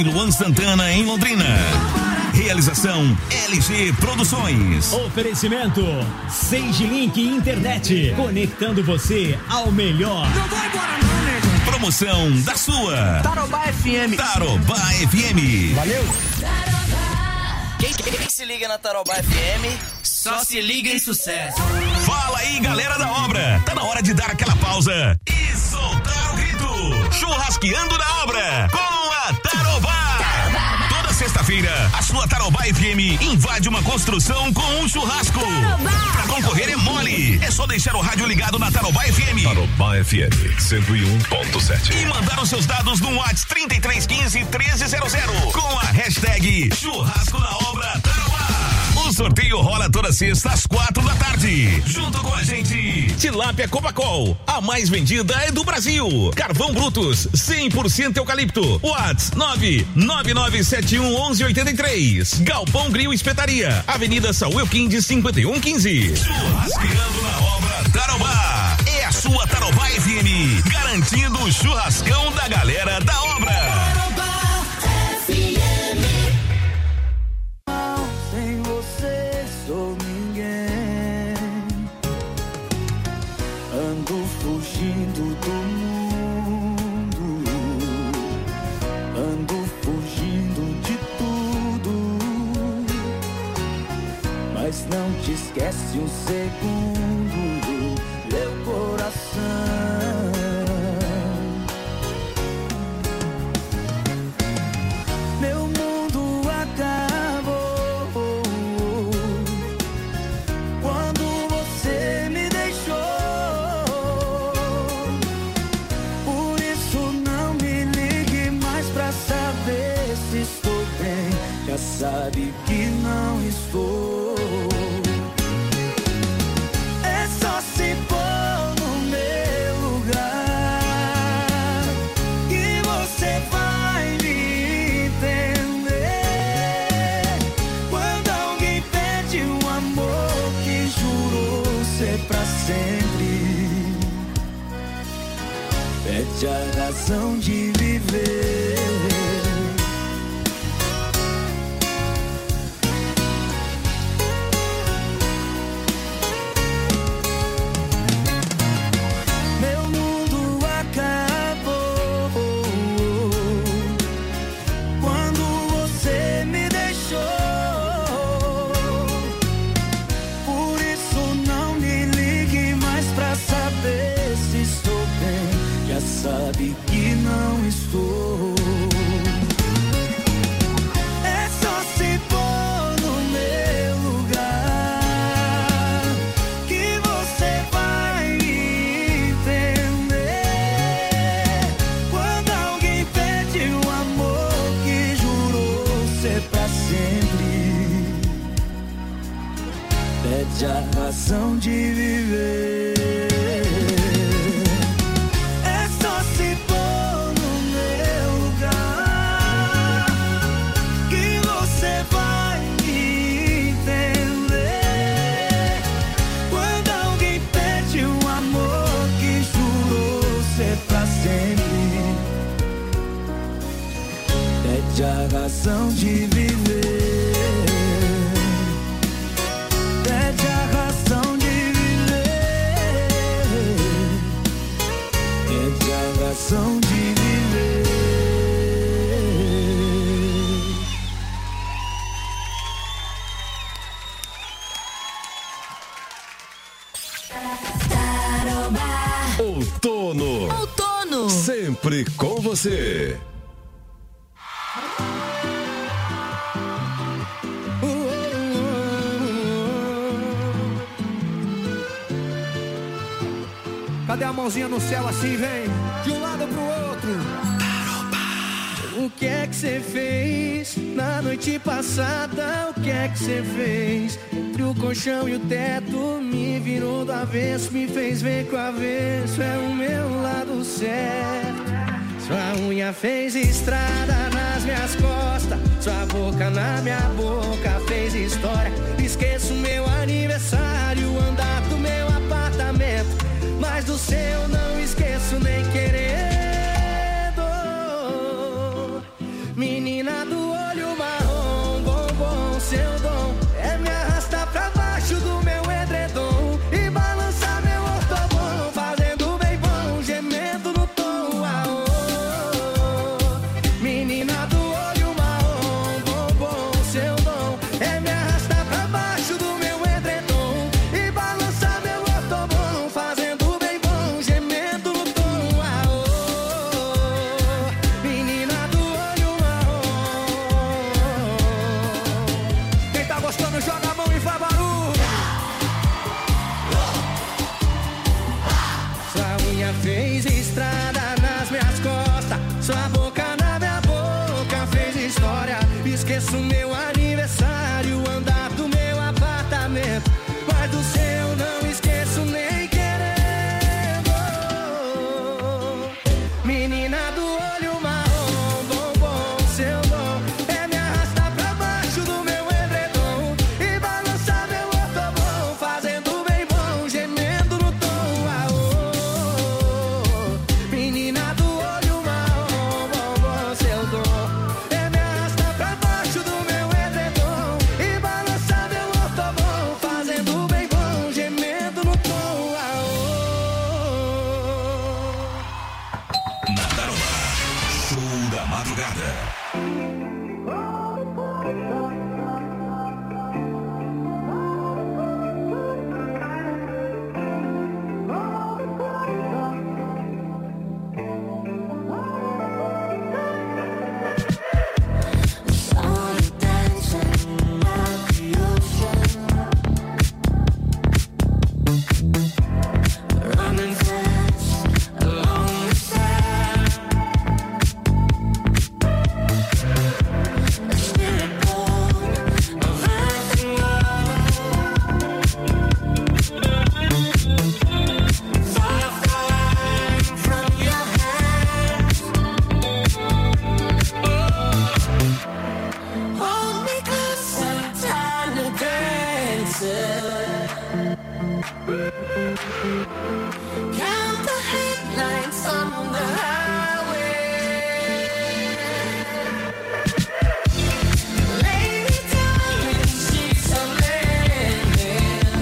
Luan Santana em Londrina. Realização LG Produções. Oferecimento SageLink Internet, conectando você ao melhor. Não vai embora não, nego. Promoção da sua Tarobá FM. Tarobá FM. Valeu. Quem se liga na Tarobá FM só se liga em sucesso. Fala aí, galera da obra. Tá na hora de dar aquela pausa e soltar o grito. Churrasqueando na obra com a Tarobá. Toda sexta-feira, a sua Tarobá FM invade uma construção com um churrasco. Pra concorrer é mole. É só deixar o rádio ligado na Tarobá FM. Tarobá FM 101.7. E mandar os seus dados no WhatsApp 3315-1300 com a hashtag Churrasco na Obra Tarobá. O sorteio rola toda sexta às 4h. Junto com a gente, Tilápia Copacol, a mais vendida é do Brasil. Carvão Brutus, 100% eucalipto. WhatsApp 999711183. Galpão Grill Espetaria, Avenida Saúl Quindes 5115. Churrasqueando na Obra Tarobá. É a sua Tarobá FM, garantindo o churrascão da galera da obra. Não te esquece um segundo, meu coração. Meu mundo acabou quando você me deixou. Por isso não me ligue mais pra saber se estou bem. Já sabe que não estou. Perde a razão de viver. Meu mundo acabou quando você me deixou. Por isso não me ligue mais pra saber se estou bem. Já sabe que não estou. É só se pôr no meu lugar que você vai entender. Quando alguém perde um amor que jurou ser pra sempre, perde a razão de viver. A razão de viver. Perde a razão de viver. Perde a razão de viver. Outono. Sempre com você. Cadê a mãozinha no céu assim, vem? De um lado pro outro. O que é que você fez na noite passada? O que é que você fez? Entre o colchão e o teto, me virou do avesso, me fez ver que o avesso é o meu lado certo. Sua unha fez estrada nas minhas costas, sua boca na minha boca fez história. Esqueço meu aniversário, o andar do meu apartamento, mas do seu não esqueço nem querendo. Menina Menina do olho marrom, bombom, seu dom é me arrastar pra baixo do meu edredom e balançar meu ortobom, fazendo bem bom, gemendo no tom. Aô. Menina do olho marrom, bombom, seu dom é me arrastar pra baixo do meu edredom e balançar meu ortobom, fazendo bem bom, gemendo no tom. Aô. Menina do olho marrom. Quem tá gostando joga a mão e faz barulho. Sua unha fez estrada nas minhas costas, sua boca na minha boca fez história. Esqueço meu aniversário, andar do meu apartamento, mas do seu não esqueço nem querendo. Menina do olho marrom, bombom, seu dom é me arrastar pra baixo do meu edredom e balançar meu ortobom, fazendo bem bom, gemendo no tom. Aô. Menina do olho marrom, bombom, seu dom é me arrastar pra baixo do meu edredom e balançar meu ortobom, fazendo bem bom, gemendo no tom. Aô. Na Tarobá, show da madrugada. Running fast along the side. A spirit born of earth and fire flying from your hands. Hold me closer, time to dance. Count the headlights on the highway. Lay me down in sheets of linen.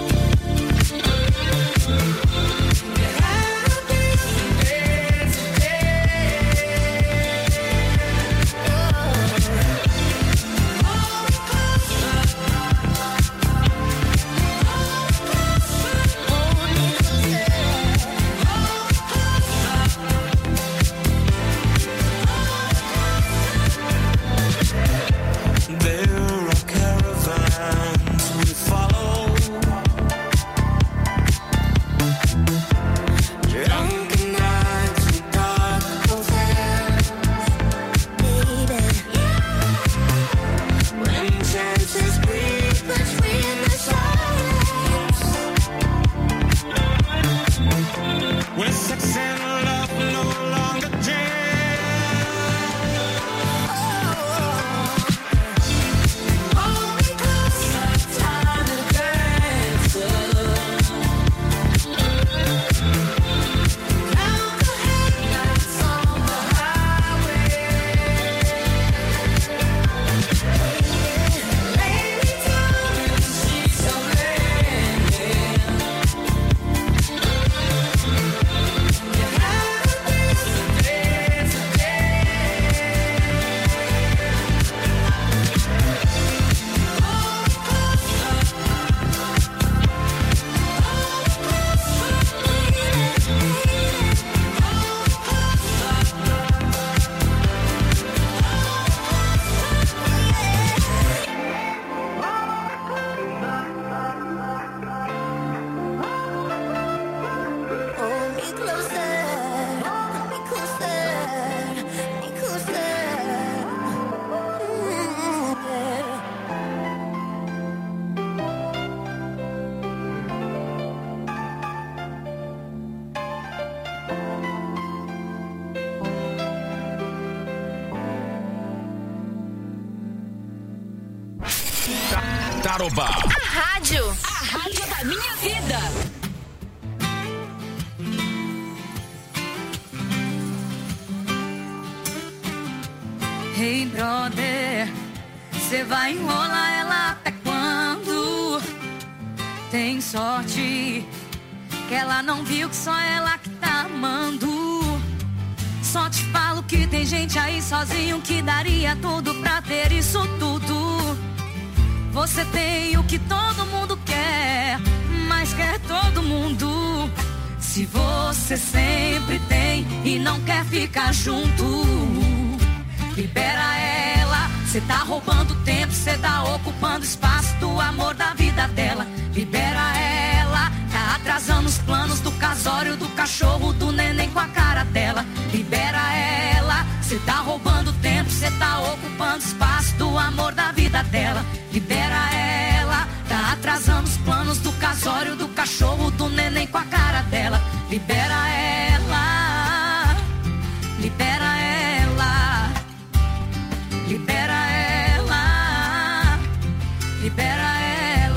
You had a beautiful day today. Hold me closer. There are caravans we follow, drunken nights with dark hotels, baby. When chances breathe between the silence, when sex and love no longer jam. Hold me closer, time to dance. Count the headlights on the highway. Lay me down in sheets of linen. You had a beautiful day today. Hold me closer, hold me closer, me closer. Tarobá. A rádio da minha vida. Ei, brother, cê vai enrolar ela até quando? Tem sorte que ela não viu que só ela que tá amando. Só te falo que tem gente aí sozinho que daria tudo pra ter isso tudo. Você tem o que todo mundo quer, mas quer todo mundo. Se você sempre tem e não quer ficar junto, libera ela. Cê tá roubando tempo, cê tá ocupando espaço do amor da vida dela. Libera ela, tá atrasando os planos do casório, do cachorro, do neném com a cara dela. Libera ela, cê tá roubando tempo, cê tá ocupando espaço do amor da vida dela. Libera ela, tá atrasando os planos do casório, do cachorro, do neném com a cara dela. Libera ela, libera ela, libera ela, libera ela.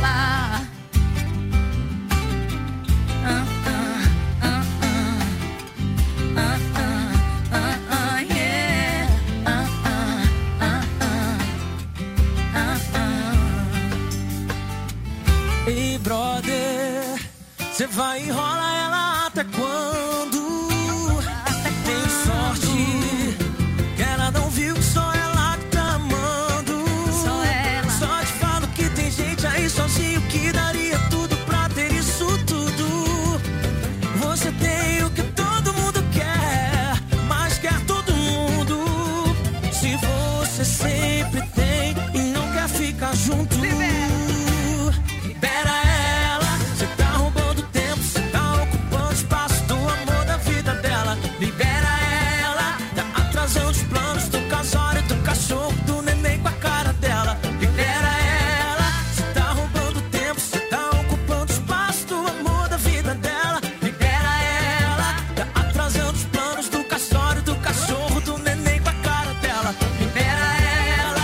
Ei, brother, cê vai enrolar ela até quando? Tem sorte que ela não viu que só ela que tá amando. Só ela. Só te falo que tem gente aí sozinho que daria tudo pra ter isso tudo. Você tem o que todo mundo quer, mas quer todo mundo. Se você sempre tem e não quer ficar junto, libera ela. Cê tá roubando tempo, cê tá ocupando espaço do amor da vida dela. Libera ela, tá atrasando os planos do casório, do cachorro, do neném com a cara dela. Libera ela, cê tá roubando tempo, cê tá ocupando espaço do amor da vida dela. Libera ela, tá atrasando os planos do casório, do cachorro, do neném com a cara dela. Libera ela,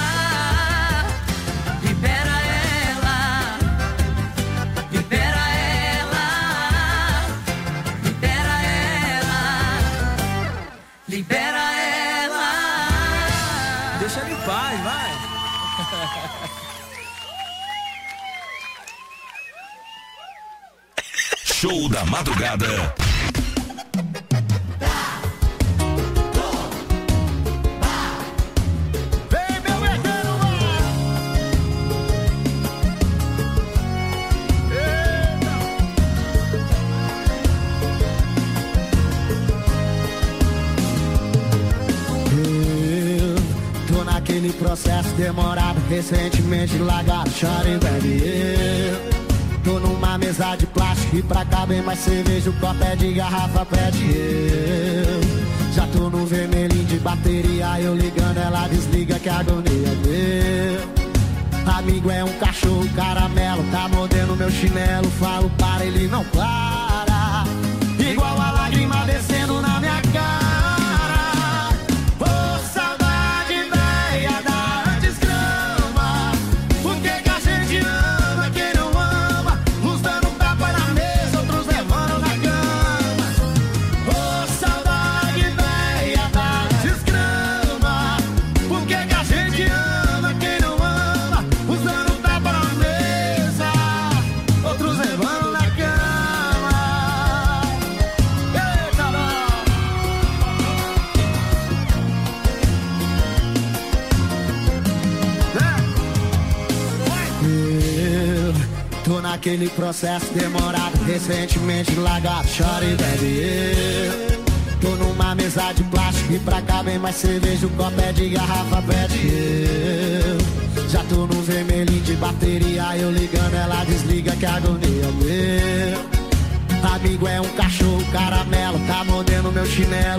libera ela, libera ela, libera ela, libera ela. Deixa ele em paz, vai. Show da madrugada. Vem, meu herdeiro, Eu tô naquele processo demorado, recentemente largado, chorei, baby. Eu tô numa mesa de plástico e pra cá bem mais cerveja, o copo é de garrafa, pede eu. Já tô no vermelhinho de bateria, eu ligando, ela desliga, que agonia deu. Amigo é um cachorro caramelo, tá mordendo meu chinelo, falo para, ele não para. Igual a lágrima descendo na minha cara. Ô, saudade velha da desgrama. Por que que a gente ama quem não ama? Uns dando tapa na mesa, outros levando na cama. Ô, saudade velha da desgrama. Por que que a gente ama quem não ama? Uns dando tapa na mesa, outros levando na cama. Eita, eu tô naquele processo demorado, recentemente largado, chorei, baby. Eu tô numa mesa de plástico e pra cá bem mais cerveja, o copo é de garrafa, pede eu. Já tô no vermelhinho de bateria, eu ligando, ela desliga, que agonia meu. Amigo é um cachorro caramelo, tá mordendo meu chinelo.